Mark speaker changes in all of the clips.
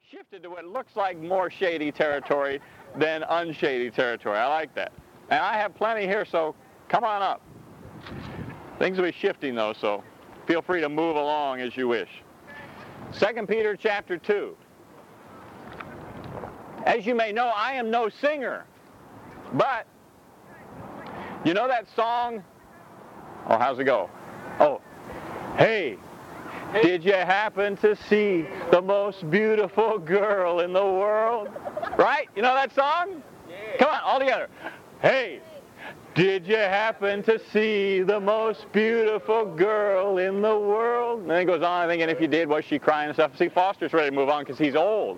Speaker 1: shifted to what looks like more shady territory than unshady territory. I like that. And I have plenty here, so come on up. Things will be shifting, though, so feel free to move along as you wish. 2 Peter chapter 2. As you may know, I am no singer, but you know that song? Oh, how's it go? Oh, hey, did you happen to see the most beautiful girl in the world? Right? You know that song? Yeah. Come on, all together. Hey, did you happen to see the most beautiful girl in the world? And then it goes on, thinking if you did, was she crying and stuff? See, Foster's ready to move on because he's old.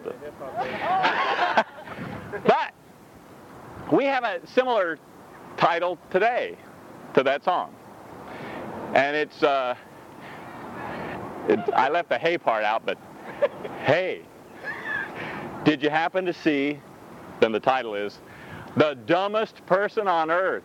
Speaker 1: But we have a similar title today to that song. And it's, I left the hey part out, but hey, did you happen to see, then the title is, the dumbest person on earth?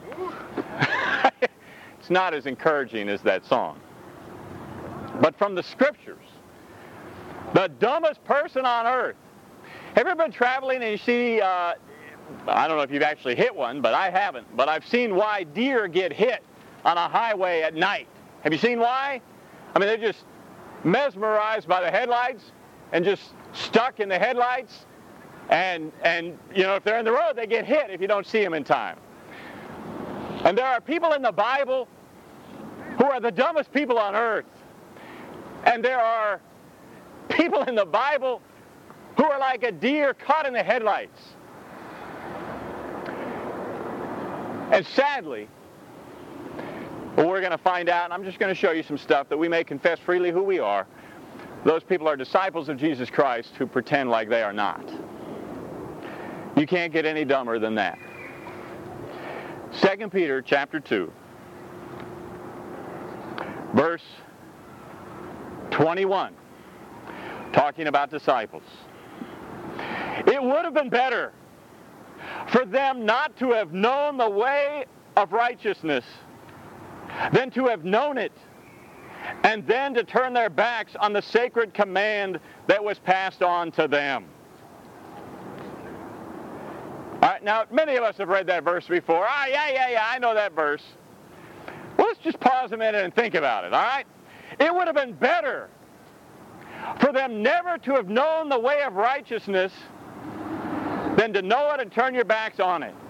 Speaker 1: It's not as encouraging as that song. But from the scriptures, the dumbest person on earth. Have you ever been traveling and you see, I don't know if you've actually hit one, but I haven't, but I've seen why deer get hit on a highway at night. Have you seen why? I mean, they're just mesmerized by the headlights and just stuck in the headlights. And you know, if they're in the road, they get hit if you don't see them in time. And there are people in the Bible who are the dumbest people on earth. And there are people in the Bible who are like a deer caught in the headlights. And sadly, well, we're going to find out, and I'm just going to show you some stuff that we may confess freely who we are. Those people are disciples of Jesus Christ who pretend like they are not. You can't get any dumber than that. 2 Peter chapter 2, verse 21, talking about disciples. It would have been better for them not to have known the way of righteousness than to have known it, and then to turn their backs on the sacred command that was passed on to them. All right, now, many of us have read that verse before. Yeah, I know that verse. Well, let's just pause a minute and think about it, all right? It would have been better for them never to have known the way of righteousness than to know it and turn your backs on it.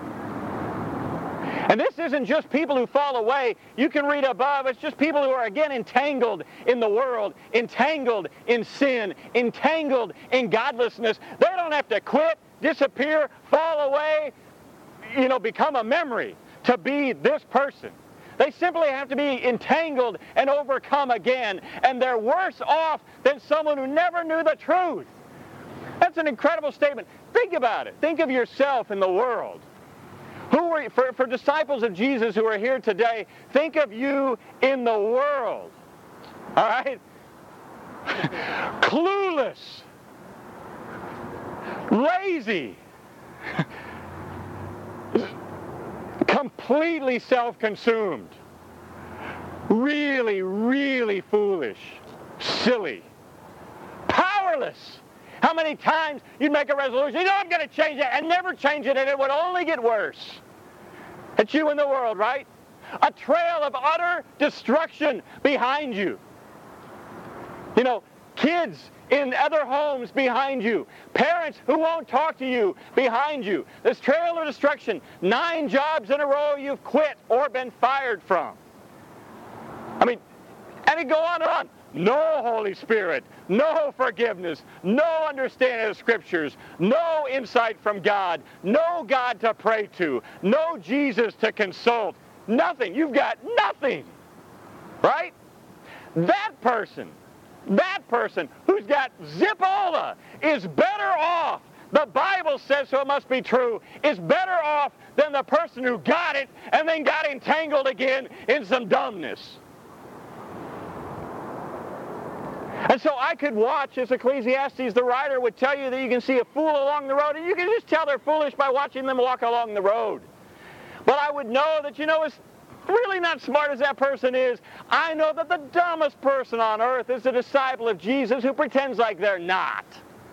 Speaker 1: And this isn't just people who fall away. You can read above. It's just people who are, again, entangled in the world, entangled in sin, entangled in godlessness. They don't have to quit, disappear, fall away, become a memory to be this person. They simply have to be entangled and overcome again. And they're worse off than someone who never knew the truth. That's an incredible statement. Think about it. Think of yourself in the world. For disciples of Jesus who are here today, think of you in the world. All right? Clueless. Lazy. Completely self-consumed. Really, really foolish. Silly. Powerless. How many times you'd make a resolution, I'm going to change it, and never change it, and it would only get worse. It's you in the world, right? A trail of utter destruction behind you. Kids in other homes behind you. Parents who won't talk to you behind you. This trail of destruction. 9 jobs in a row you've quit or been fired from. And it go on and on. No Holy Spirit, no forgiveness, no understanding of the Scriptures, no insight from God, no God to pray to, no Jesus to consult, nothing. You've got nothing, right? That person who's got Zipola is better off, the Bible says so, it must be true, is better off than the person who got it and then got entangled again in some dumbness. And so I could watch, as Ecclesiastes, the writer, would tell you that you can see a fool along the road, and you can just tell they're foolish by watching them walk along the road. But I would know that, as really not smart as that person is, I know that the dumbest person on earth is a disciple of Jesus who pretends like they're not.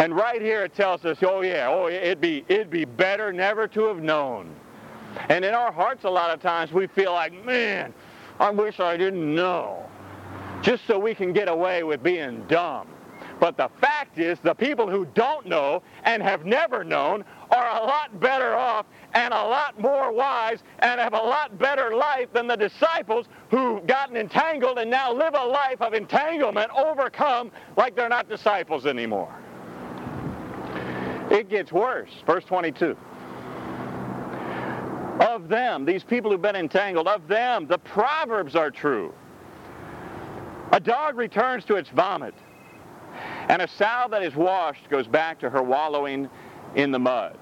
Speaker 1: And right here it tells us, oh yeah, it'd be better never to have known. And in our hearts a lot of times we feel like, man, I wish I didn't know, just so we can get away with being dumb. But the fact is, the people who don't know and have never known are a lot better off and a lot more wise and have a lot better life than the disciples who've gotten entangled and now live a life of entanglement, overcome like they're not disciples anymore. It gets worse. Verse 22. Of them, these people who've been entangled, of them, the proverbs are true. A dog returns to its vomit, and a sow that is washed goes back to her wallowing in the mud.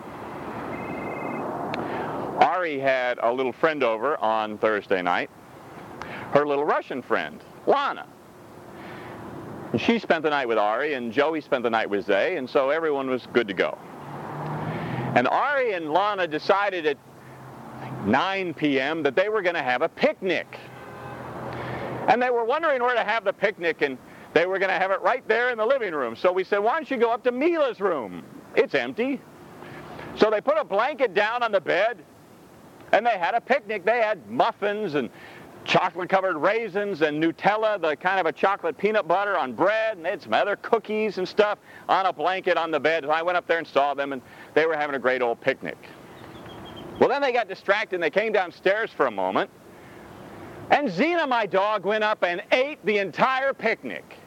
Speaker 1: Ari had a little friend over on Thursday night, her little Russian friend, Lana. And she spent the night with Ari, and Joey spent the night with Zay, and so everyone was good to go. And Ari and Lana decided at 9 p.m. that they were going to have a picnic. And they were wondering where to have the picnic, and they were going to have it right there in the living room. So we said, why don't you go up to Mila's room? It's empty. So they put a blanket down on the bed, and they had a picnic. They had muffins and chocolate-covered raisins and Nutella, the kind of a chocolate peanut butter on bread, and they had some other cookies and stuff on a blanket on the bed. So I went up there and saw them, and they were having a great old picnic. Well, then they got distracted, and they came downstairs for a moment, and Zena, my dog, went up and ate the entire picnic.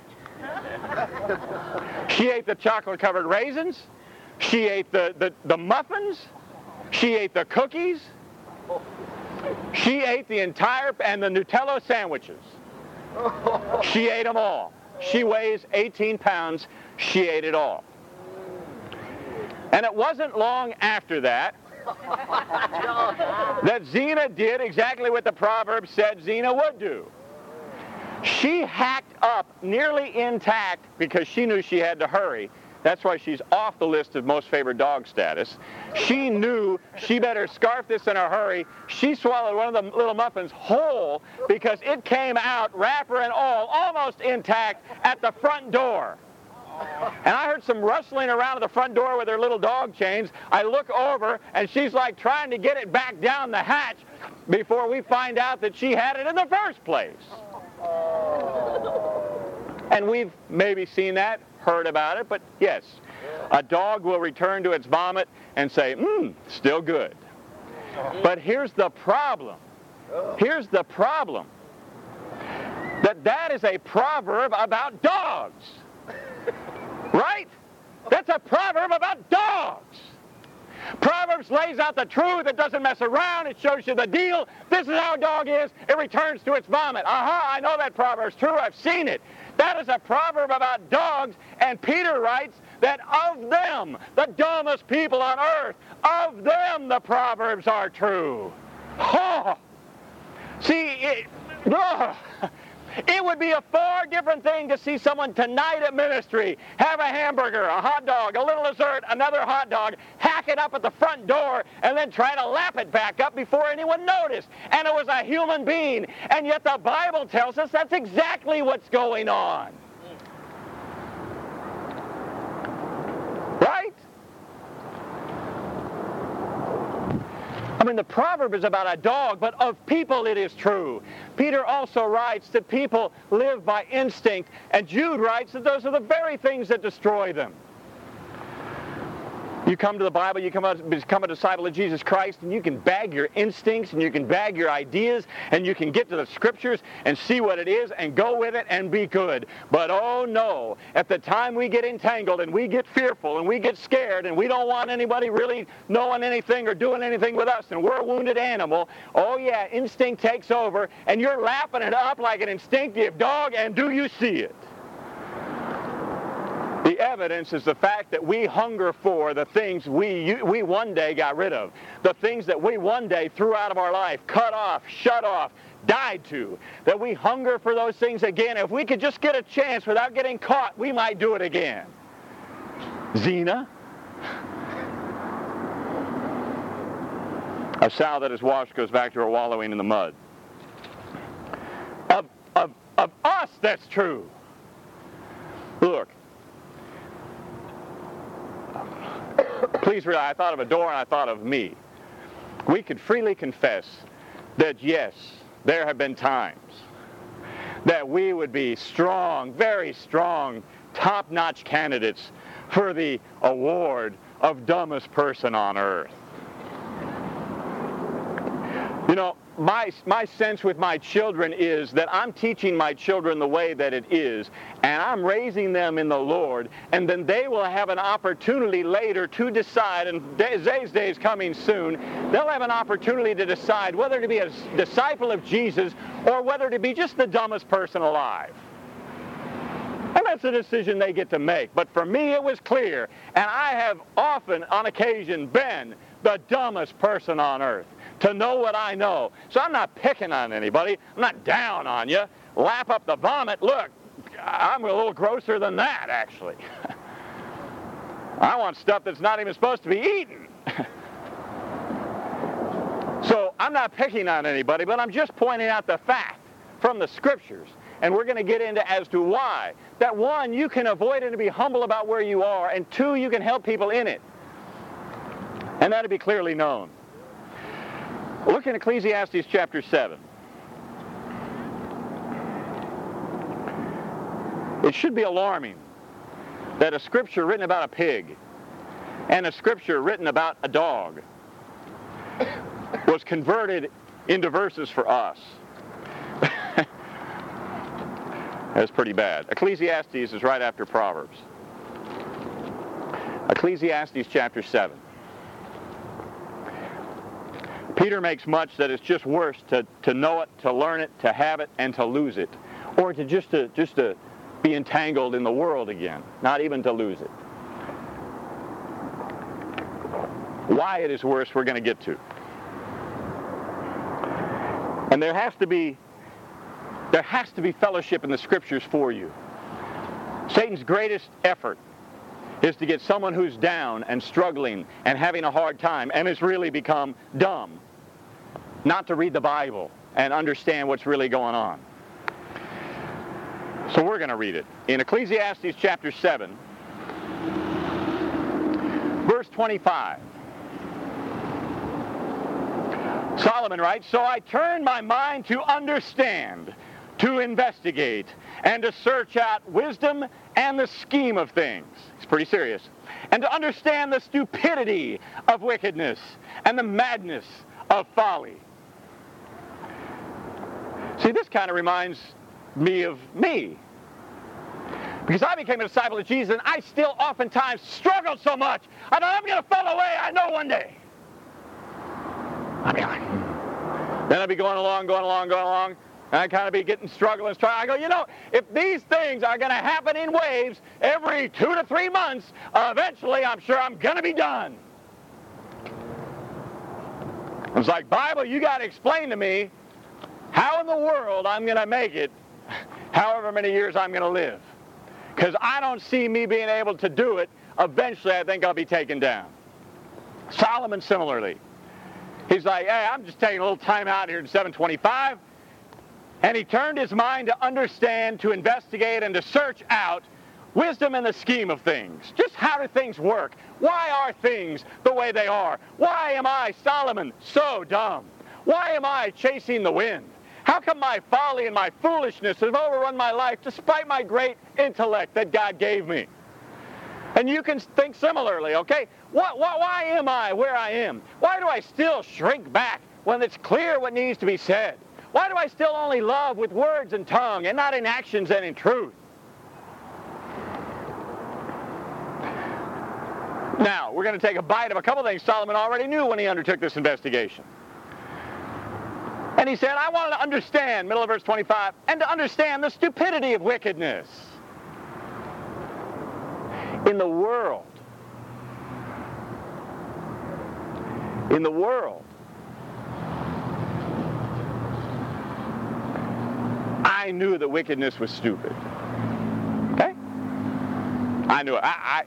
Speaker 1: She ate the chocolate-covered raisins. She ate the muffins. She ate the cookies. She ate the entire, and the Nutella sandwiches. She ate them all. She weighs 18 pounds. She ate it all. And it wasn't long after that that Zena did exactly what the proverb said Zena would do. She hacked up, nearly intact, because she knew she had to hurry. That's why she's off the list of most favored dog status. She knew she better scarf this in a hurry. She swallowed one of the little muffins whole because it came out, wrapper and all, almost intact at the front door. And I heard some rustling around at the front door with her little dog chains. I look over, and she's like trying to get it back down the hatch before we find out that she had it in the first place. And we've maybe seen that, heard about it, but yes, a dog will return to its vomit and say, still good. But here's the problem. Here's the problem. That is a proverb about dogs. Right? That's a proverb about dogs. Proverbs lays out the truth. It doesn't mess around. It shows you the deal. This is how a dog is. It returns to its vomit. I know that proverb's true. I've seen it. That is a proverb about dogs, and Peter writes that of them, the dumbest people on earth, of them the proverbs are true. Oh. See, it would be a far different thing to see someone tonight at ministry have a hamburger, a hot dog, a little dessert, another hot dog, hack it up at the front door, and then try to lap it back up before anyone noticed. And it was a human being. And yet the Bible tells us that's exactly what's going on. Right? I mean, the proverb is about a dog, but of people it is true. Peter also writes that people live by instinct, and Jude writes that those are the very things that destroy them. You come to the Bible, you become a disciple of Jesus Christ, and you can bag your instincts, and you can bag your ideas, and you can get to the Scriptures and see what it is and go with it and be good. But oh no, at the time we get entangled and we get fearful and we get scared and we don't want anybody really knowing anything or doing anything with us, and we're a wounded animal, oh yeah, instinct takes over, and you're lapping it up like an instinctive dog, and do you see it? The evidence is the fact that we hunger for the things we one day got rid of, the things that we one day threw out of our life, cut off, shut off, died to, that we hunger for those things again. If we could just get a chance without getting caught, we might do it again. Zena? A sow that is washed goes back to her wallowing in the mud. Of us, that's true. Look, Please realize I thought of a door and I thought of me. We could freely confess that yes, there have been times that we would be strong, very strong, top-notch candidates for the award of dumbest person on earth. You know, my sense with my children is that I'm teaching my children the way that it is, and I'm raising them in the Lord, and then they will have an opportunity later to decide, and Zay's day is coming soon, they'll have an opportunity to decide whether to be a disciple of Jesus or whether to be just the dumbest person alive. And that's a decision they get to make. But for me, it was clear, and I have often, on occasion, been the dumbest person on earth. To know what I know. So I'm not picking on anybody. I'm not down on you. Lap up the vomit. Look, I'm a little grosser than that, actually. I want stuff that's not even supposed to be eaten. So I'm not picking on anybody, but I'm just pointing out the fact from the Scriptures. And we're going to get into as to why. That one, you can avoid it and be humble about where you are. And two, you can help people in it. And that'll be clearly known. Look in Ecclesiastes chapter 7. It should be alarming that a scripture written about a pig and a scripture written about a dog was converted into verses for us. That's pretty bad. Ecclesiastes is right after Proverbs. Ecclesiastes chapter 7. Peter makes much that it's just worse to know it, to learn it, to have it, and to lose it. Or to just to be entangled in the world again, not even to lose it. Why it is worse, we're going to get to. And there has to be fellowship in the Scriptures for you. Satan's greatest effort is to get someone who's down and struggling and having a hard time and has really become dumb, not to read the Bible and understand what's really going on. So we're going to read it. In Ecclesiastes chapter 7, verse 25, Solomon writes, "So I turned my mind to understand, to investigate, and to search out wisdom and the scheme of things." It's pretty serious. "And to understand the stupidity of wickedness and the madness of folly." See, this kind of reminds me of me. Because I became a disciple of Jesus, and I still oftentimes struggle so much. I thought, I'm going to fall away, I know one day. Then I'd be going along, and I'd kind of be getting struggling. I go, you know, if these things are going to happen in waves every 2 to 3 months, eventually I'm sure I'm going to be done. It's like, Bible, you got to explain to me how in the world I'm going to make it however many years I'm going to live. Because I don't see me being able to do it. Eventually, I think I'll be taken down. Solomon, similarly. He's like, hey, I'm just taking a little time out here in 725. And he turned his mind to understand, to investigate, and to search out wisdom in the scheme of things. Just how do things work? Why are things the way they are? Why am I, Solomon, so dumb? Why am I chasing the wind? How come my folly and my foolishness have overrun my life despite my great intellect that God gave me? And you can think similarly, okay? Why am I where I am? Why do I still shrink back when it's clear what needs to be said? Why do I still only love with words and tongue and not in actions and in truth? Now, we're going to take a bite of a couple things Solomon already knew when he undertook this investigation. And he said, I wanted to understand, middle of verse 25, and to understand the stupidity of wickedness in the world. In the world. I knew that wickedness was stupid. Okay? I knew it.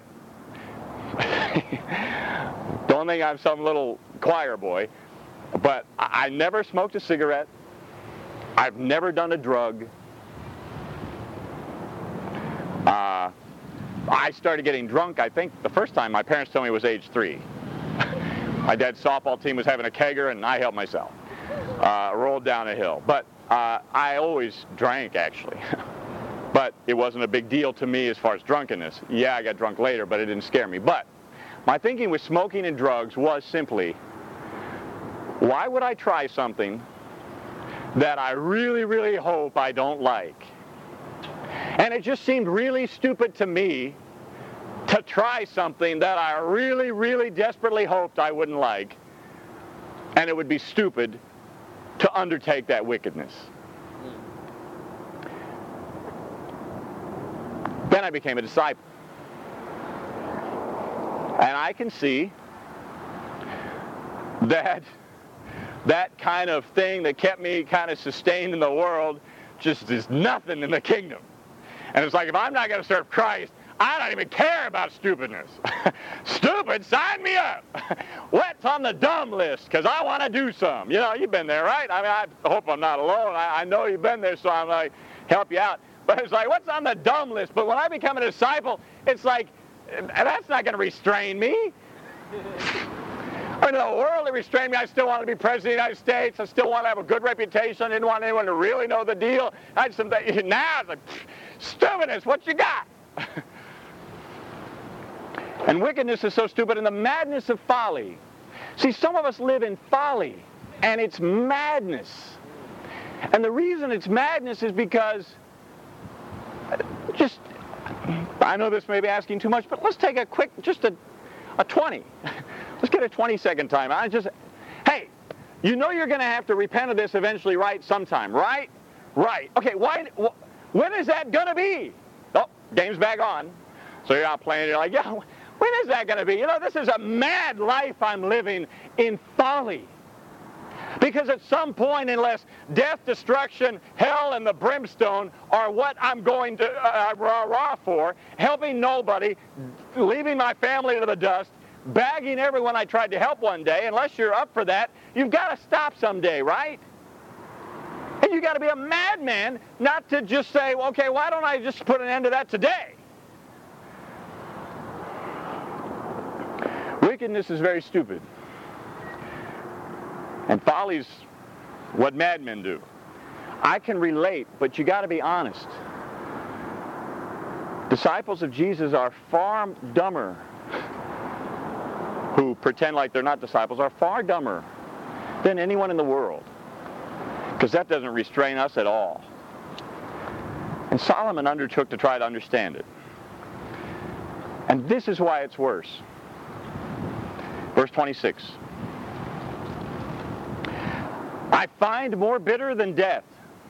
Speaker 1: Don't think I'm some little choir boy, but I never smoked a cigarette. I've never done a drug. I started getting drunk, I think the first time my parents told me was age 3. My dad's softball team was having a kegger, and I helped myself. Rolled down a hill. But I always drank, actually. But it wasn't a big deal to me as far as drunkenness. Yeah, I got drunk later, but it didn't scare me. But my thinking with smoking and drugs was simply, why would I try something that I really, really hope I don't like? And it just seemed really stupid to me to try something that I really, really desperately hoped I wouldn't like. And it would be stupid to undertake that wickedness. Then I became a disciple. And I can see that that kind of thing that kept me kind of sustained in the world just is nothing in the kingdom. And it's like, if I'm not going to serve Christ, I don't even care about stupidness. Stupid, sign me up. What's on the dumb list? Because I want to do some. You know, you've been there, right? I mean, I hope I'm not alone. I know you've been there, so I'm like, help you out. But it's like, what's on the dumb list? But when I become a disciple, it's like, that's not going to restrain me. I mean, the world that restrained me, I still want to be president of the United States. I still want to have a good reputation. I didn't want anyone to really know the deal. Now it's like, stupidness, what you got? And wickedness is so stupid, and the madness of folly. See, some of us live in folly, and it's madness. And the reason it's madness is because, I know this may be asking too much, but let's take a quick, just a 20. Let's get a 20-second time. Hey, you know you're going to have to repent of this eventually, right? Sometime, right? Right. Okay, when is that going to be? Oh, game's back on. So you're out playing, you're like, yeah, when is that going to be? You know, this is a mad life I'm living in folly. Because at some point, unless death, destruction, hell, and the brimstone are what I'm going to rah-rah for, helping nobody, leaving my family to the dust, bagging everyone I tried to help one day, unless you're up for that, you've got to stop someday, right? And you've got to be a madman not to just say, well, okay, why don't I just put an end to that today? Wickedness is very stupid. And folly's what madmen do. I can relate, but you got to be honest. Disciples of Jesus are far dumber. Who pretend like they're not disciples are far dumber than anyone in the world. Because that doesn't restrain us at all. And Solomon undertook to try to understand it. And this is why it's worse. Verse 26. I find more bitter than death.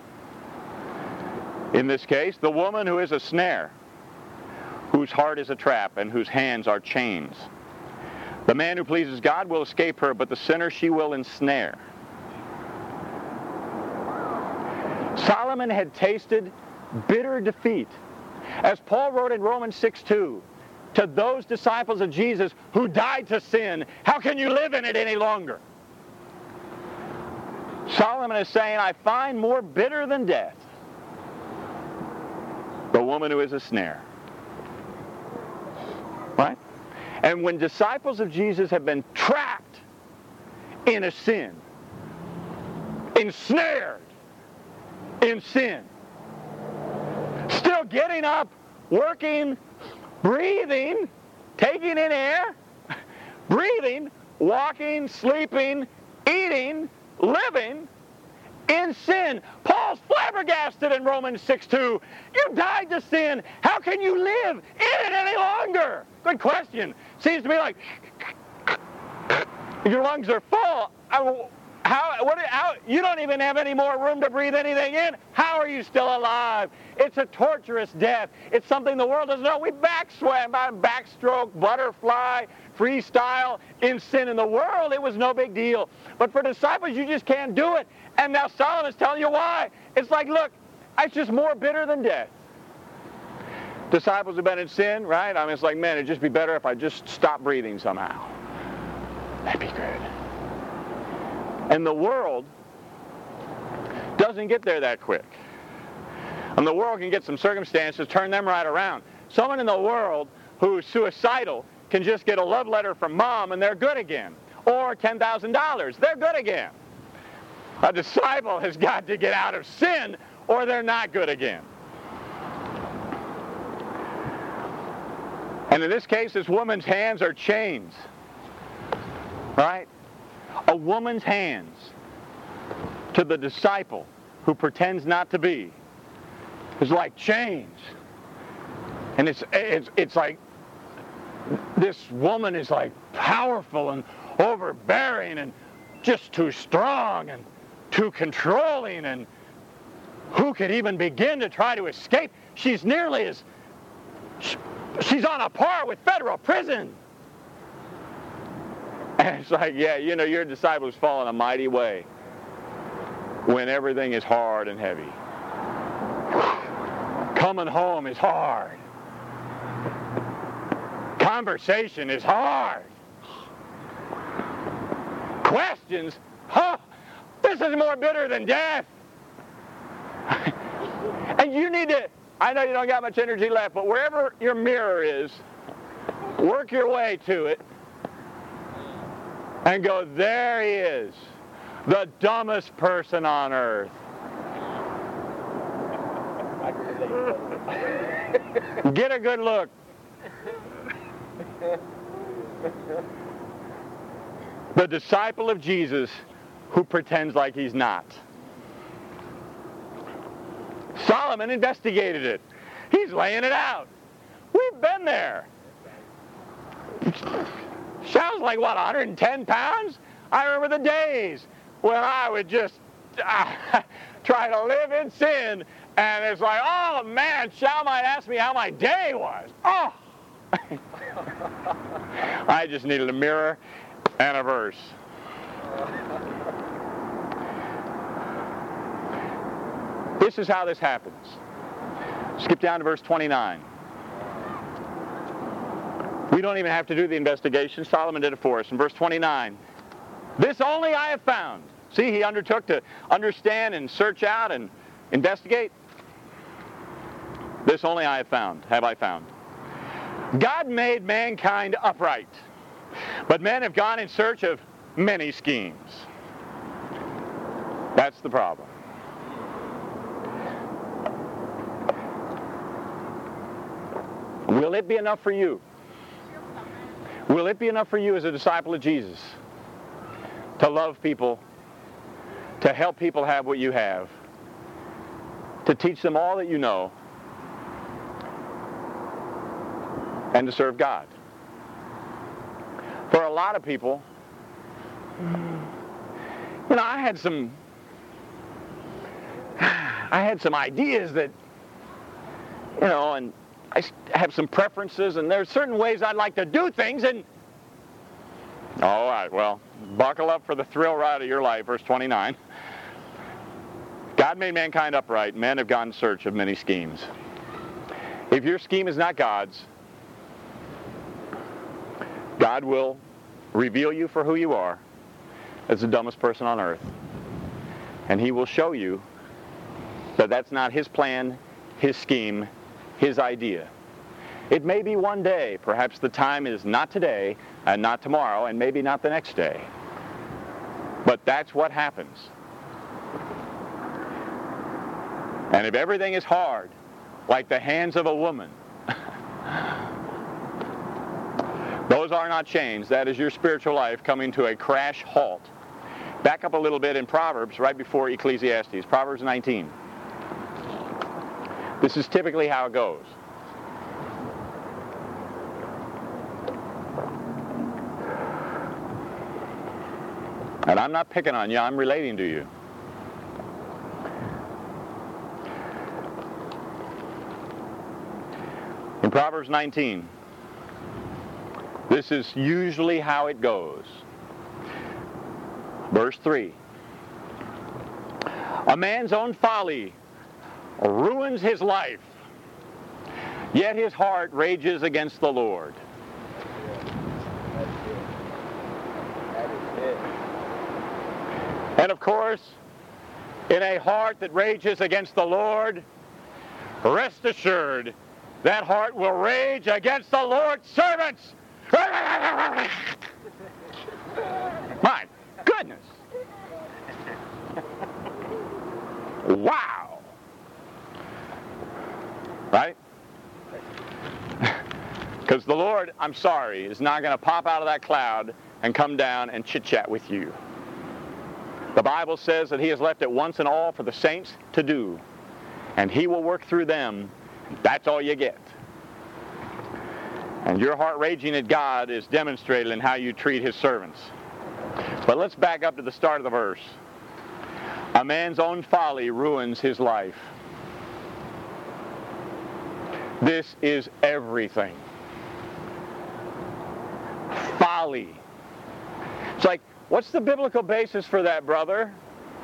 Speaker 1: In this case, the woman who is a snare, whose heart is a trap, and whose hands are chains. The man who pleases God will escape her, but the sinner she will ensnare. Solomon had tasted bitter defeat. As Paul wrote in Romans 6:2, to those disciples of Jesus who died to sin, how can you live in it any longer? Solomon is saying, I find more bitter than death the woman who is a snare. Right? And when disciples of Jesus have been trapped in a sin, ensnared in sin, still getting up, working, breathing, taking in air, breathing, walking, sleeping, eating, living in sin. Paul's flabbergasted in Romans 6:2. You died to sin. How can you live in it any longer? Good question. Seems to me like your lungs are full. How, you don't even have any more room to breathe anything in. How are you still alive? It's a torturous death. It's something the world doesn't know. We backswam, backstroke, butterfly, freestyle in sin. In the world, it was no big deal. But for disciples, you just can't do it. And now Solomon's telling you why. It's like, look, it's just more bitter than death. Disciples have been in sin, right? I mean, it's like, man, it'd just be better if I just stopped breathing somehow. That'd be good. And the world doesn't get there that quick. And the world can get some circumstances, turn them right around. someone in the world who's suicidal can just get a love letter from mom and they're good again. Or $10,000, they're good again. A disciple has got to get out of sin or they're not good again. And in this case, this woman's hands are chains. Right? A woman's hands to the disciple who pretends not to be is like chains. And it's like this woman is like powerful and overbearing and just too strong and too controlling, and who could even begin to try to escape? She's nearly as, she's on a par with federal prison. And it's like, yeah, you know, your disciples fall in a mighty way when everything is hard and heavy. Coming home is hard. Conversation is hard. Questions, this is more bitter than death. And you need to, I know you don't got much energy left, but wherever your mirror is, work your way to it and go, there he is, the dumbest person on earth. Get a good look. The disciple of Jesus who pretends like he's not. Solomon investigated it. He's laying it out. We've been there. Sounds like, what, 110 pounds? I remember the days when I would just try to live in sin, and it's like, oh man, Shal might ask me how my day was. Oh! I just needed a mirror and a verse. This is how this happens. Skip down to verse 29. We don't even have to do the investigation. Solomon did it for us. In verse 29, this only I have found. See, he undertook to understand and search out and investigate. This only I have found, have I found. God made mankind upright, but men have gone in search of many schemes. That's the problem. Will it be enough for you? Will it be enough for you as a disciple of Jesus to love people, to help people have what you have, to teach them all that you know, and to serve God? For a lot of people, you know, I had some ideas that, you know, and I have some preferences, and there's certain ways I'd like to do things, and all right, well, buckle up for the thrill ride of your life, verse 29. God made mankind upright. Men have gone in search of many schemes. If your scheme is not God's, God will reveal you for who you are as the dumbest person on earth. And he will show you that that's not his plan, his scheme, his idea. It may be one day. Perhaps the time is not today and not tomorrow and maybe not the next day. But that's what happens. And if everything is hard, like the hands of a woman, those are not chains. That is your spiritual life coming to a crash halt. Back up a little bit in Proverbs right before Ecclesiastes. Proverbs 19. This is typically how it goes. And I'm not picking on you, I'm relating to you. In Proverbs 19, this is usually how it goes. Verse 3. A man's own folly ruins his life, yet his heart rages against the Lord. And of course, in a heart that rages against the Lord, rest assured, that heart will rage against the Lord's servants. My goodness. Wow. Right? Because the Lord, I'm sorry, is not going to pop out of that cloud and come down and chit-chat with you. The Bible says that he has left it once and all for the saints to do. And he will work through them. That's all you get. And your heart raging at God is demonstrated in how you treat his servants. But let's back up to the start of the verse. A man's own folly ruins his life. This is everything. Folly. It's like, what's the biblical basis for that, brother?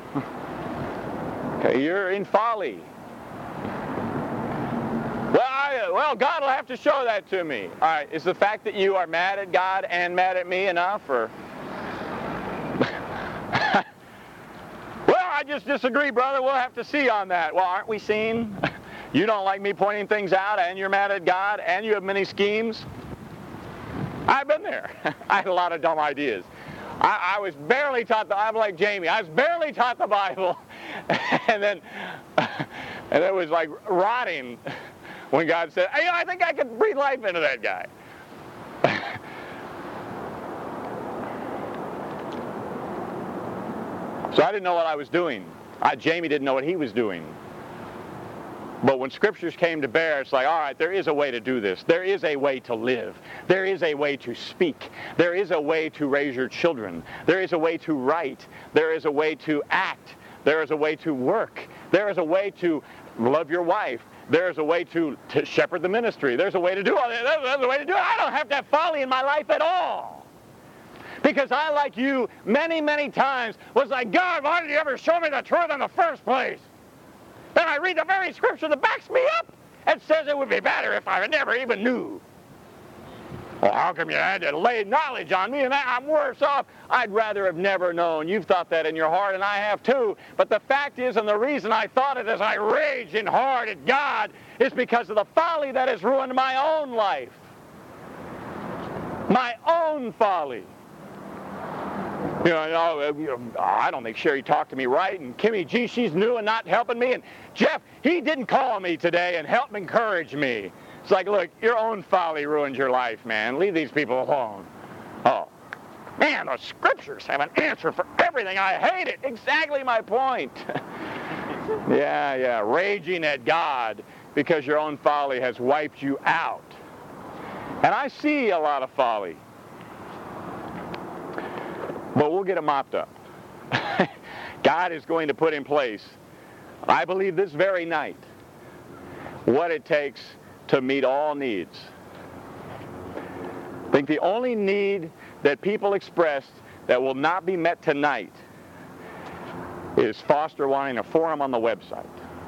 Speaker 1: Okay, you're in folly. Well, God will have to show that to me. All right, is the fact that you are mad at God and mad at me enough, or? Well, I just disagree, brother. We'll have to see on that. Well, aren't we seeing? You don't like me pointing things out, and you're mad at God, and you have many schemes. I've been there. I had a lot of dumb ideas. I was barely taught I'm like Jamie. I was barely taught the Bible, and then it was like rotting when God said, "Hey, I think I could breathe life into that guy." So I didn't know what I was doing. Jamie didn't know what he was doing. But when scriptures came to bear, it's like, all right, there is a way to do this. There is a way to live. There is a way to speak. There is a way to raise your children. There is a way to write. There is a way to act. There is a way to work. There is a way to love your wife. There is a way to shepherd the ministry. There's a way to do all that. There's a way to do it. I don't have to have folly in my life at all. Because I, like you, many, many times was like, God, why did you ever show me the truth in the first place? Then I read the very scripture that backs me up and says it would be better if I never even knew. Well, how come you had to lay knowledge on me and I'm worse off? I'd rather have never known. You've thought that in your heart, and I have too. But the fact is, and the reason I thought it as I rage in heart at God, is because of the folly that has ruined my own life. My own folly. I don't think Sherry talked to me right, and Kimmy, gee, she's new and not helping me, and Jeff, he didn't call me today and help encourage me. It's like, look, your own folly ruins your life, man. Leave these people alone. Oh, man, the scriptures have an answer for everything. I hate it. Exactly my point. Yeah, raging at God because your own folly has wiped you out. And I see a lot of folly. But we'll get it mopped up. God is going to put in place, I believe this very night, what it takes to meet all needs. I think the only need that people expressed that will not be met tonight is Foster wanting a forum on the website.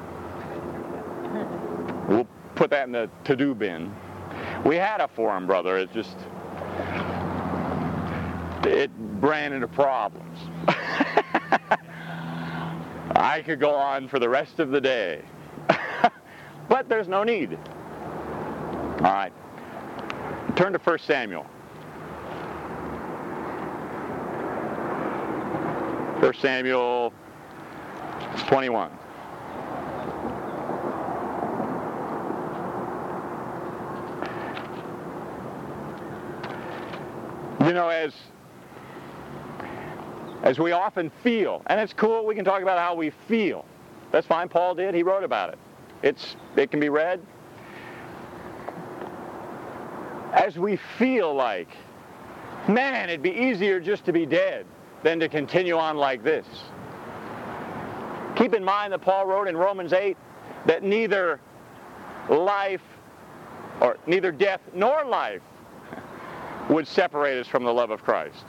Speaker 1: We'll put that in the to-do bin. We had a forum, brother. It ran into problems. I could go on for the rest of the day. But there's no need. All right. Turn to 1 Samuel. 1 Samuel 21. You know, as we often feel, and it's cool, we can talk about how we feel. That's fine, Paul did, he wrote about it. It can be read. As we feel like, man, it'd be easier just to be dead than to continue on like this. Keep in mind that Paul wrote in Romans 8 that neither death nor life would separate us from the love of Christ.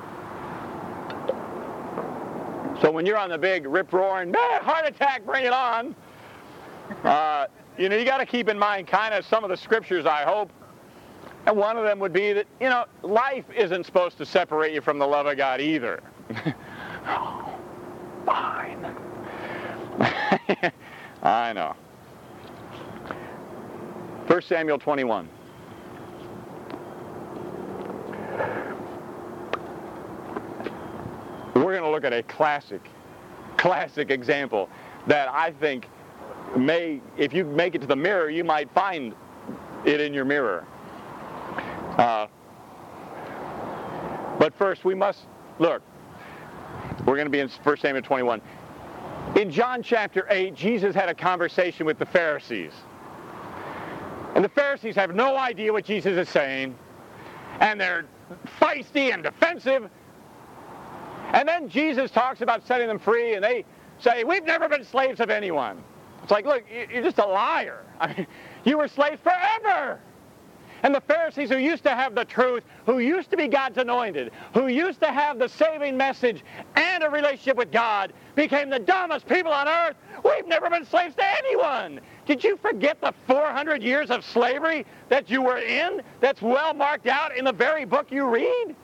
Speaker 1: So when you're on the big rip-roaring, heart attack, bring it on, you got to keep in mind kind of some of the scriptures, I hope. And one of them would be that, life isn't supposed to separate you from the love of God either. Oh, fine. I know. 1 Samuel 21. We're going to look at a classic example that I think if you make it to the mirror, you might find it in your mirror. But first, we must look. We're going to be in 1 Samuel 21. In John chapter 8, Jesus had a conversation with the Pharisees. And the Pharisees have no idea what Jesus is saying. And they're feisty and defensive. And then Jesus talks about setting them free, and they say, we've never been slaves of anyone. It's like, look, you're just a liar. I mean, you were slaves forever. And the Pharisees, who used to have the truth, who used to be God's anointed, who used to have the saving message and a relationship with God, became the dumbest people on earth. We've never been slaves to anyone. Did you forget the 400 years of slavery that you were in, that's well marked out in the very book you read?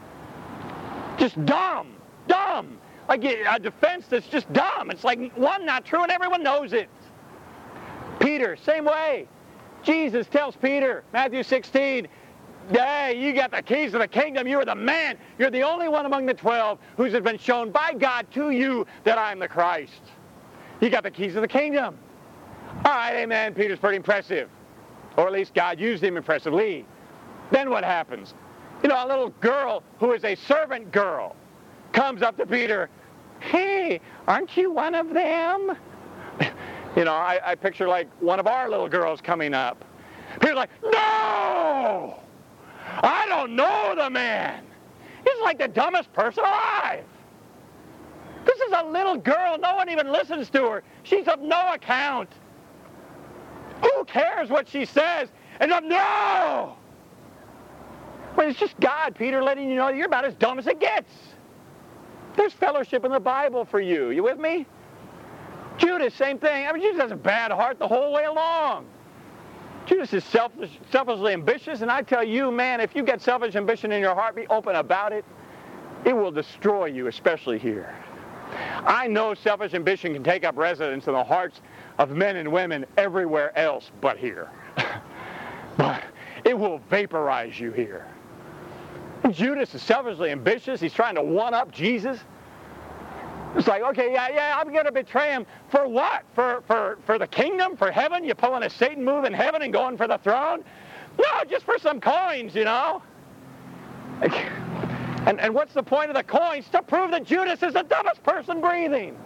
Speaker 1: Just dumb. Like a defense that's just dumb. It's like, one, not true, and everyone knows it. Peter, same way. Jesus tells Peter, Matthew 16, hey, you got the keys to the kingdom. You are the man. You're the only one among the 12 who's been shown by God to you that I'm the Christ. You got the keys to the kingdom. All right, amen. Peter's pretty impressive. Or at least God used him impressively. Then what happens? You know, a little girl who is a servant girl comes up to Peter. Hey, aren't you one of them? You know, I picture like one of our little girls coming up. Peter's like, no! I don't know the man. He's like the dumbest person alive. This is a little girl. No one even listens to her. She's of no account. Who cares what she says? And no! Well, it's just God, Peter, letting you know you're about as dumb as it gets. There's fellowship in the Bible for you. You with me? Judas, same thing. I mean, Judas has a bad heart the whole way along. Judas is selfishly ambitious, and I tell you, man, if you get selfish ambition in your heart, be open about it. It will destroy you, especially here. I know selfish ambition can take up residence in the hearts of men and women everywhere else but here. But it will vaporize you here. Judas is selfishly ambitious. He's trying to one-up Jesus. It's like, okay, yeah, I'm going to betray him. For what? For the kingdom? For heaven? You pulling a Satan move in heaven and going for the throne? No, just for some coins, you know. And what's the point of the coins? To prove that Judas is the dumbest person breathing.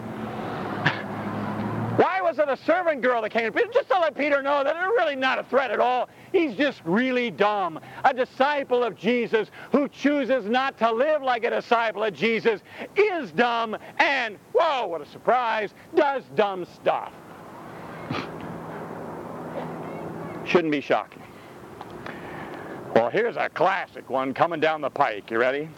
Speaker 1: Why was it a servant girl that came to Peter? Just to let Peter know that they're really not a threat at all. He's just really dumb. A disciple of Jesus who chooses not to live like a disciple of Jesus is dumb and, whoa, what a surprise, does dumb stuff. Shouldn't be shocking. Well, here's a classic one coming down the pike. You ready?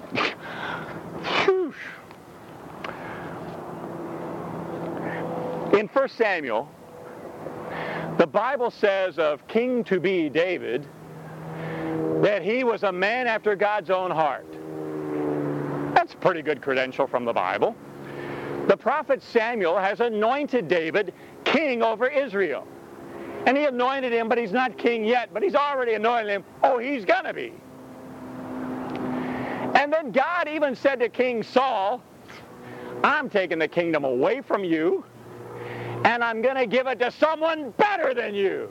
Speaker 1: In 1 Samuel, the Bible says of King-to-be David that he was a man after God's own heart. That's a pretty good credential from the Bible. The prophet Samuel has anointed David king over Israel. And he anointed him, but he's not king yet, but he's already anointed him. Oh, he's going to be. And then God even said to King Saul, I'm taking the kingdom away from you, and I'm going to give it to someone better than you.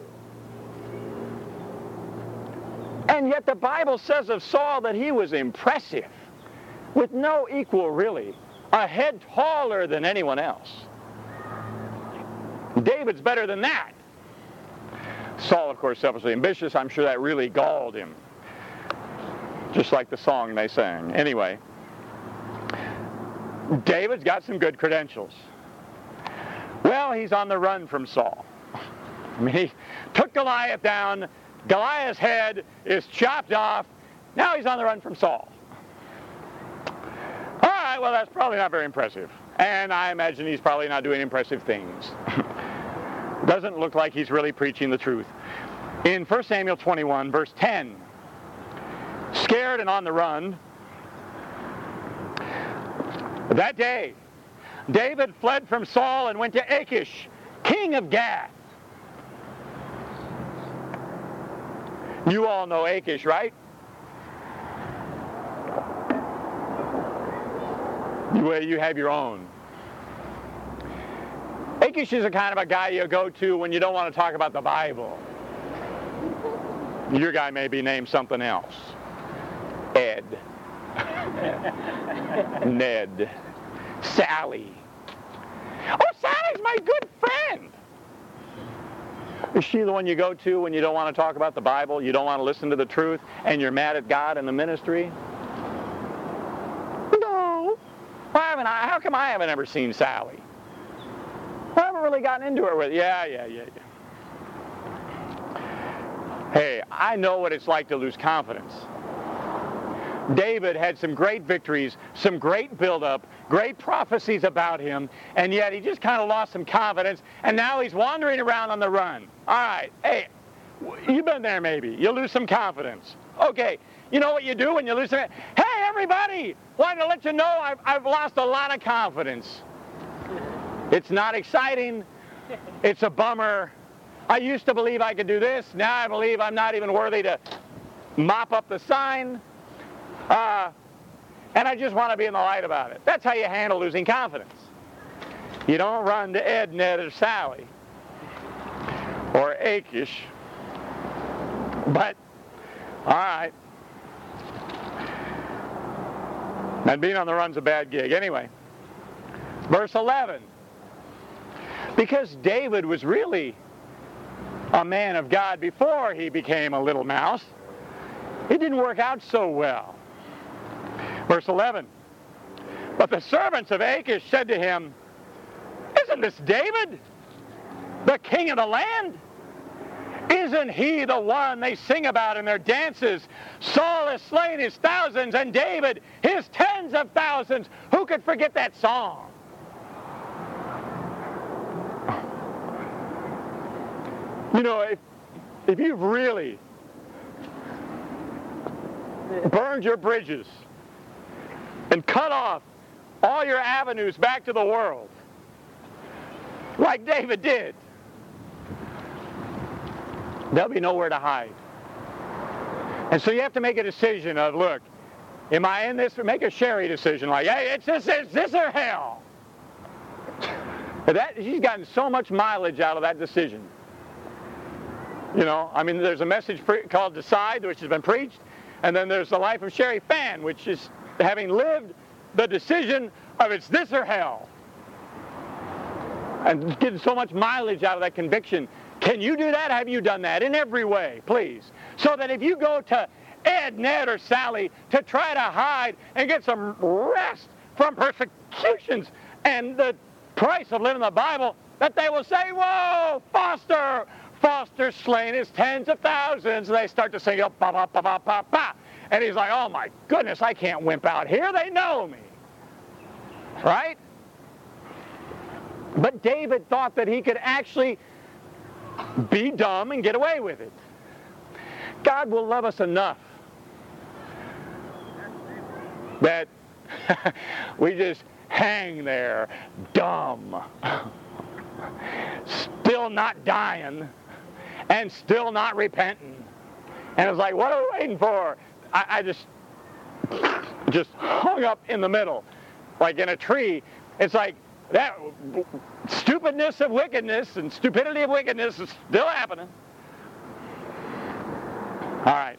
Speaker 1: And yet the Bible says of Saul that he was impressive, with no equal really, a head taller than anyone else. David's better than that. Saul, of course, selfishly ambitious. I'm sure that really galled him. Just like the song they sang. Anyway, David's got some good credentials. Well, he's on the run from Saul. I mean, he took Goliath down. Goliath's head is chopped off. Now he's on the run from Saul. All right, well, that's probably not very impressive. And I imagine he's probably not doing impressive things. Doesn't look like he's really preaching the truth. In 1 Samuel 21, verse 10, scared and on the run, that day, David fled from Saul and went to Achish, king of Gath. You all know Achish, right? You have your own. Achish is the kind of a guy you go to when you don't want to talk about the Bible. Your guy may be named something else. Ed. Ned. Sally. Oh, Sally's my good friend. Is she the one you go to when you don't want to talk about the Bible, you don't want to listen to the truth, and you're mad at God and the ministry? No. How come I haven't ever seen Sally? I haven't really gotten into her with it. Yeah. Hey, I know what it's like to lose confidence. David had some great victories, some great build-up, great prophecies about him, and yet he just kind of lost some confidence, and now he's wandering around on the run. All right, hey, you've been there maybe. You lose some confidence. Okay, you know what you do when you lose some... Hey, everybody, wanted to let you know I've lost a lot of confidence. It's not exciting. It's a bummer. I used to believe I could do this. Now I believe I'm not even worthy to mop up the sign. And I just want to be in the light about it. That's how you handle losing confidence. You don't run to Ed, Ned, or Sally, or Achish. But, all right. And being on the run's a bad gig. Anyway, verse 11. Because David was really a man of God before he became a little mouse, it didn't work out so well. Verse 11, but the servants of Achish said to him, isn't this David, the king of the land? Isn't he the one they sing about in their dances? Saul has slain his thousands and David his tens of thousands. Who could forget that song? You know, if you've really burned your bridges and cut off all your avenues back to the world, like David did, there'll be nowhere to hide. And so you have to make a decision of, look, am I in this? Make a Sherry decision, like, hey, it's this or hell. She's gotten so much mileage out of that decision. You know, I mean, there's a message called Decide, which has been preached, and then there's the Life of Sherry Fan, which is having lived the decision of it's this or hell. And getting so much mileage out of that conviction. Can you do that? Have you done that? In every way, please. So that if you go to Ed, Ned, or Sally to try to hide and get some rest from persecutions and the price of living the Bible, that they will say, whoa, Foster's slain his tens of thousands. And they start to sing, ba, ba, ba, ba, ba, ba. And he's like, oh my goodness, I can't wimp out here. They know me. Right? But David thought that he could actually be dumb and get away with it. God will love us enough that we just hang there dumb, still not dying and still not repenting. And it's like, what are we waiting for? I just hung up in the middle, like in a tree. It's like that stupidness of wickedness and stupidity of wickedness is still happening. All right.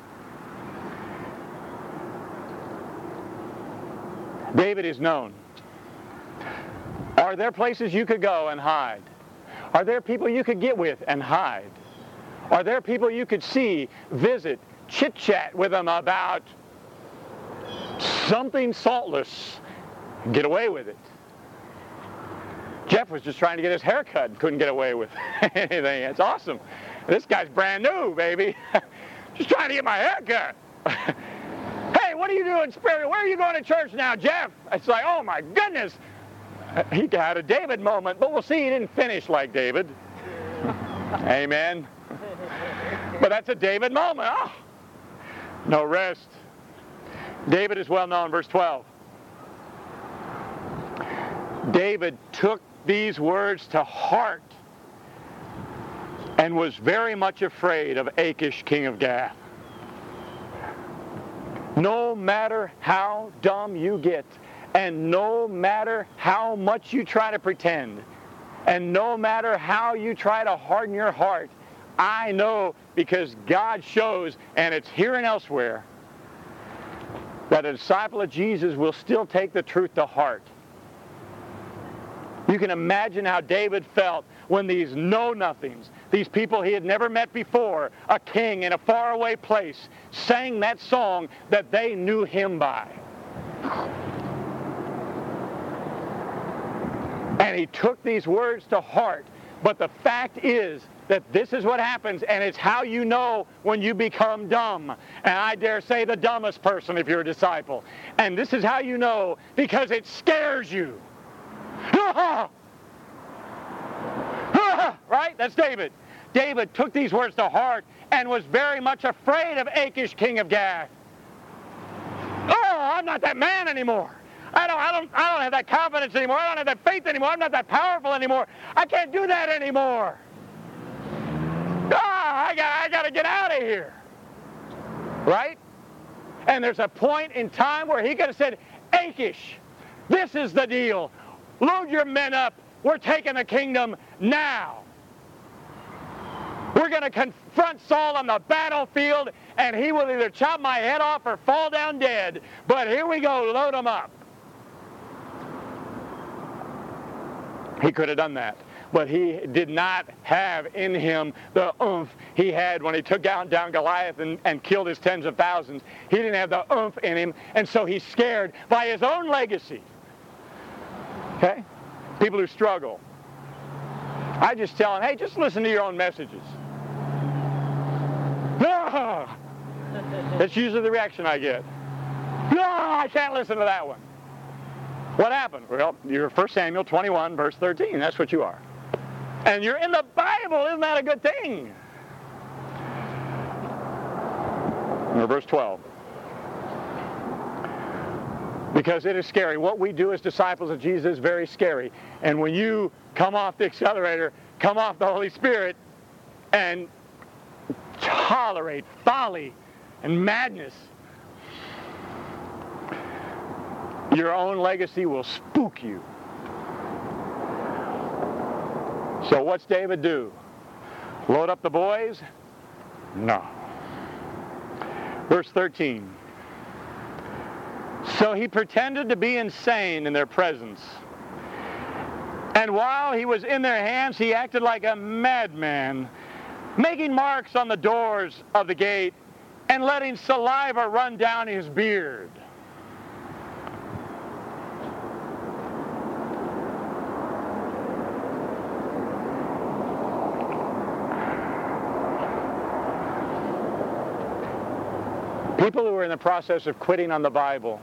Speaker 1: David is known. Are there places you could go and hide? Are there people you could get with and hide? Are there people you could see, visit, chit-chat with them about something saltless, get away with it? Jeff was just trying to get his hair cut and couldn't get away with anything. It's awesome. This guy's brand new, baby. Just trying to get my hair cut. Hey, what are you doing, Spirit? Where are you going to church now, Jeff? It's like, oh my goodness. He had a David moment, but we'll see he didn't finish like David. Amen. But that's a David moment. Oh, no rest. David is well known, verse 12. David took these words to heart and was very much afraid of Achish, king of Gath. No matter how dumb you get, and no matter how much you try to pretend, and no matter how you try to harden your heart, I know, because God shows, and it's here and elsewhere, that a disciple of Jesus will still take the truth to heart. You can imagine how David felt when these know-nothings, these people he had never met before, a king in a faraway place, sang that song that they knew him by. And he took these words to heart. But the fact is that this is what happens, and it's how you know when you become dumb. And I dare say the dumbest person if you're a disciple. And this is how you know, because it scares you. Right? That's David. David took these words to heart and was very much afraid of Achish, king of Gath. Oh, I'm not that man anymore. I don't have that confidence anymore. I don't have that faith anymore. I'm not that powerful anymore. I can't do that anymore. I got to get out of here. Right? And there's a point in time where he could have said, Achish, this is the deal. Load your men up. We're taking the kingdom now. We're going to confront Saul on the battlefield, and he will either chop my head off or fall down dead. But here we go, load him up. He could have done that. But he did not have in him the oomph he had when he took down Goliath and killed his tens of thousands. He didn't have the oomph in him, and so he's scared by his own legacy. Okay? People who struggle. I just tell them, hey, just listen to your own messages. Ah! That's usually the reaction I get. Ah, I can't listen to that one. What happened? Well, you're 1 Samuel 21, verse 13. That's what you are. And you're in the Bible. Isn't that a good thing? Or verse 12. Because it is scary. What we do as disciples of Jesus is very scary. And when you come off the accelerator, come off the Holy Spirit, and tolerate folly and madness, your own legacy will spook you. So what's David do? Load up the boys? No. Verse 13. So he pretended to be insane in their presence. And while he was in their hands, he acted like a madman, making marks on the doors of the gate and letting saliva run down his beard. People who are in the process of quitting on the Bible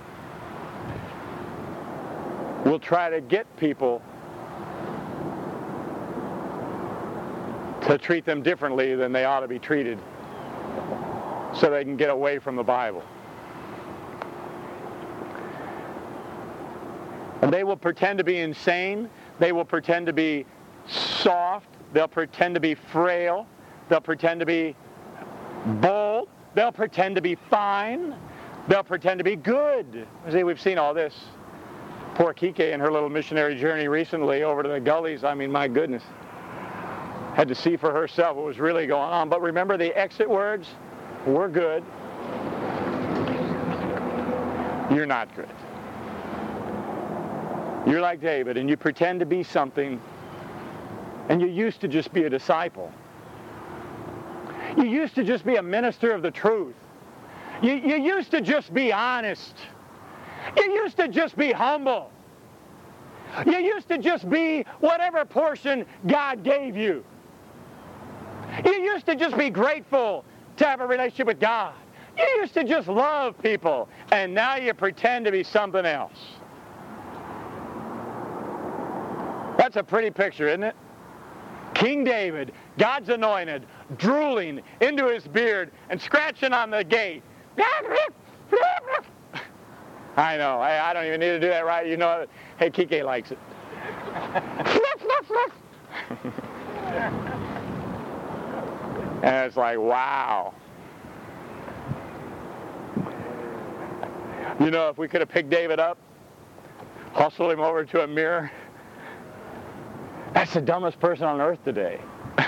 Speaker 1: will try to get people to treat them differently than they ought to be treated so they can get away from the Bible. And they will pretend to be insane. They will pretend to be soft. They'll pretend to be frail. They'll pretend to be bold. They'll pretend to be fine. They'll pretend to be good. See, we've seen all this. Poor Kike in her little missionary journey recently over to the gullies. I mean, my goodness. Had to see for herself what was really going on. But remember the exit words? We're good. You're not good. You're like David, and you pretend to be something, and you used to just be a disciple. You used to just be a minister of the truth. You used to just be honest. You used to just be humble. You used to just be whatever portion God gave you. You used to just be grateful to have a relationship with God. You used to just love people. And now you pretend to be something else. That's a pretty picture, isn't it? King David, God's anointed, drooling into his beard and scratching on the gate. I know. I don't even need to do that, right? You know, hey, Kike likes it. And it's like, wow. You know, if we could have picked David up, hustled him over to a mirror, that's the dumbest person on earth today.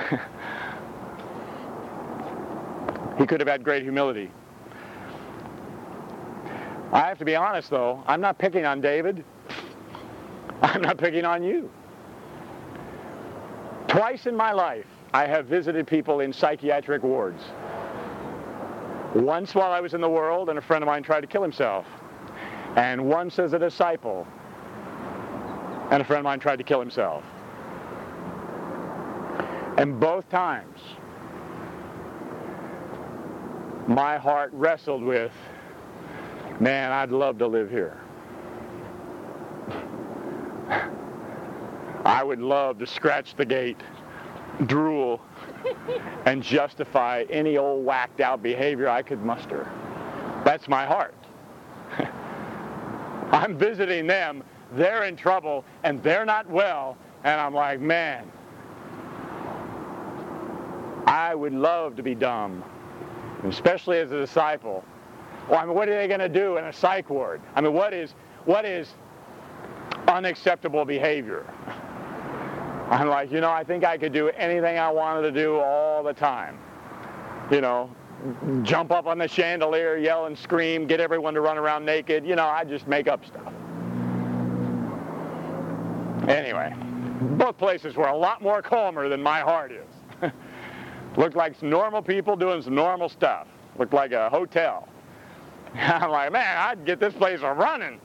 Speaker 1: He could have had great humility. I have to be honest, though, I'm not picking on David. I'm not picking on you. Twice in my life, I have visited people in psychiatric wards. Once while I was in the world, and a friend of mine tried to kill himself. And once as a disciple, and a friend of mine tried to kill himself. And both times, my heart wrestled with, man, I'd love to live here. I would love to scratch the gate, drool, and justify any old whacked out behavior I could muster. That's my heart. I'm visiting them, they're in trouble, and they're not well, and I'm like, man, I would love to be dumb, especially as a disciple. Well, I mean, what are they going to do in a psych ward? I mean, what is unacceptable behavior? I'm like, you know, I think I could do anything I wanted to do all the time. You know, jump up on the chandelier, yell and scream, get everyone to run around naked. You know, I just make up stuff. Anyway, both places were a lot more calmer than my heart is. Looked like some normal people doing some normal stuff. Looked like a hotel. I'm like, man, I'd get this place a running.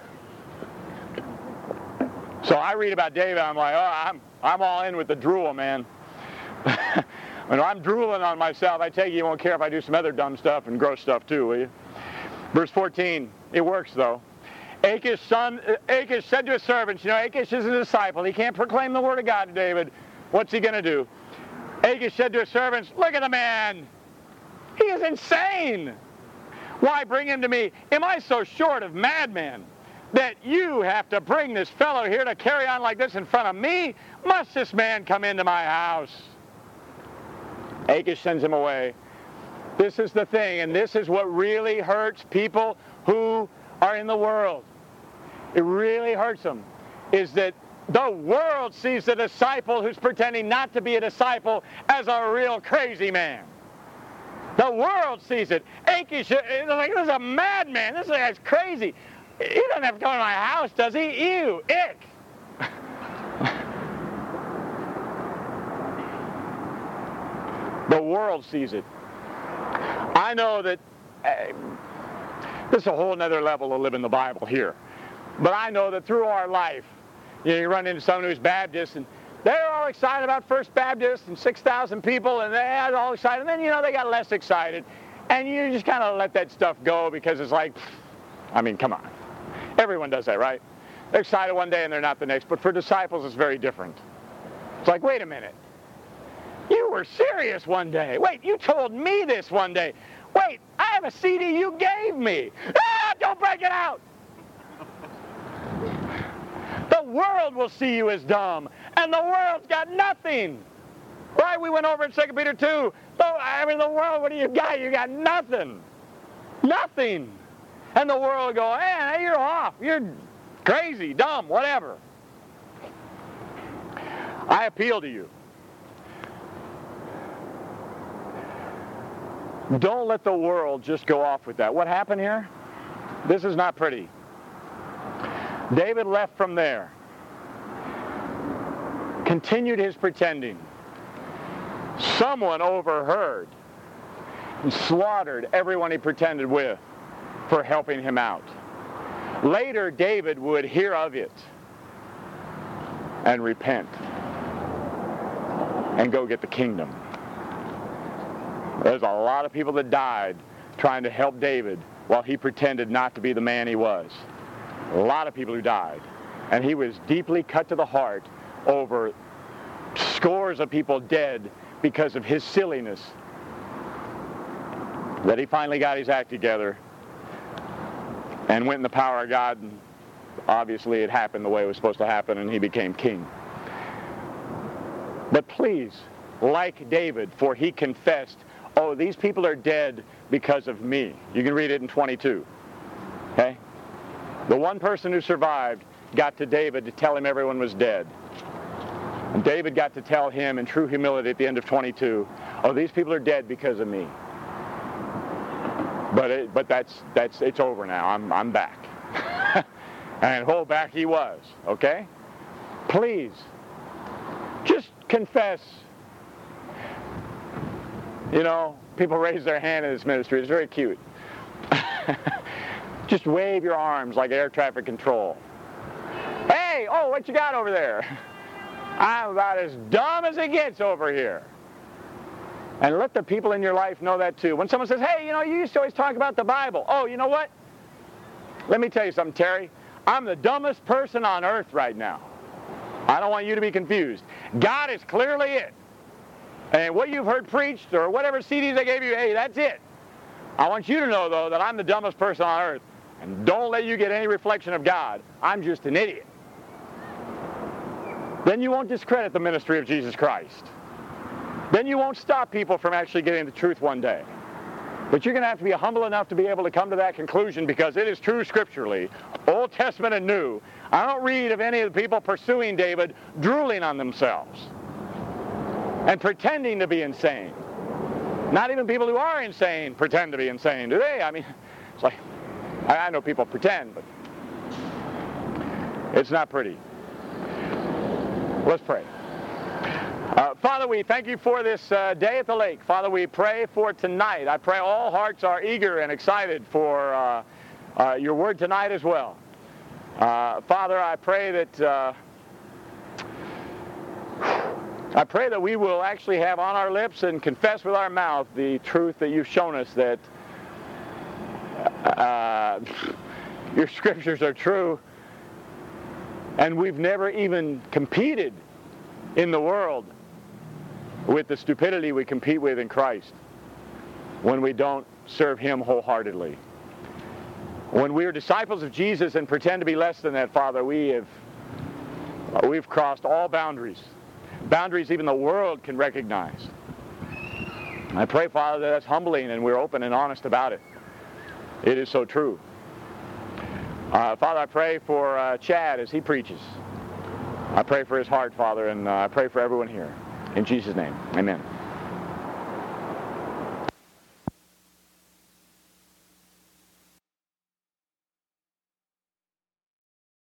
Speaker 1: So I read about David, I'm like, oh, I'm all in with the drool, man. When I'm drooling on myself, I take it you won't care if I do some other dumb stuff and gross stuff too, will you? Verse 14, it works though. Achish said to his servants, you know, Achish is a disciple. He can't proclaim the word of God to David. What's he going to do? Achish said to his servants, look at the man. He is insane. Why bring him to me? Am I so short of madmen that you have to bring this fellow here to carry on like this in front of me? Must this man come into my house? Achish sends him away. This is the thing, and this is what really hurts people who are in the world. It really hurts them, is that the world sees the disciple who's pretending not to be a disciple as a real crazy man. The world sees it. Achish, like, this is a madman. This guy's crazy. He doesn't have to come to my house, does he? Ew, ick. The world sees it. I know that this is a whole other level of living the Bible here. But I know that through our life, you run into someone who's Baptist, and they're all excited about First Baptist and 6,000 people, and they're all excited. And then, you know, they got less excited. And you just kind of let that stuff go because it's like, I mean, come on. Everyone does that, right? They're excited one day and they're not the next. But for disciples, it's very different. It's like, wait a minute. You were serious one day. Wait, you told me this one day. Wait, I have a CD you gave me. Ah, don't break it out. The world will see you as dumb, and the world's got nothing. Right? We went over in 2 Peter 2. I mean, the world, what do you got? You got nothing. Nothing. And the world will go, hey, you're off. You're crazy, dumb, whatever. I appeal to you. Don't let the world just go off with that. What happened here? This is not pretty. David left from there, continued his pretending. Someone overheard and slaughtered everyone he pretended with for helping him out. Later, David would hear of it and repent and go get the kingdom. There's a lot of people that died trying to help David while he pretended not to be the man he was. A lot of people who died. And he was deeply cut to the heart over scores of people dead because of his silliness. That he finally got his act together and went in the power of God, and obviously it happened the way it was supposed to happen, and he became king. But please, like David, for he confessed, oh, these people are dead because of me. You can read it in 22. Okay? The one person who survived got to David to tell him everyone was dead. And David got to tell him in true humility at the end of 22, oh, these people are dead because of me. But it's over now. I'm back. And hold back he was, okay? Please, just confess. You know, people raise their hand in this ministry. It's very cute. Just wave your arms like air traffic control. Hey, oh, what you got over there? I'm about as dumb as it gets over here. And let the people in your life know that too. When someone says, hey, you know, you used to always talk about the Bible. Oh, you know what? Let me tell you something, Terry. I'm the dumbest person on earth right now. I don't want you to be confused. God is clearly it. And what you've heard preached or whatever CDs they gave you, hey, that's it. I want you to know, though, that I'm the dumbest person on earth. And don't let you get any reflection of God. I'm just an idiot. Then you won't discredit the ministry of Jesus Christ. Then you won't stop people from actually getting the truth one day. But you're going to have to be humble enough to be able to come to that conclusion, because it is true scripturally, Old Testament and New. I don't read of any of the people pursuing David drooling on themselves and pretending to be insane. Not even people who are insane pretend to be insane, do they? I mean, it's like, I know people pretend, but it's not pretty. Let's pray. Father, we thank you for this day at the lake. Father, we pray for tonight. I pray all hearts are eager and excited for your word tonight as well. Father, I pray that we will actually have on our lips and confess with our mouth the truth that you've shown us, that your scriptures are true, and we've never even competed in the world with the stupidity we compete with in Christ when we don't serve him wholeheartedly. When we are disciples of Jesus and pretend to be less than that, Father, we've crossed all boundaries even the world can recognize. I pray, Father, that that's humbling and we're open and honest about it. It is so true. Father, I pray for Chad as he preaches. I pray for his heart, Father, and I pray for everyone here. In Jesus' name, amen.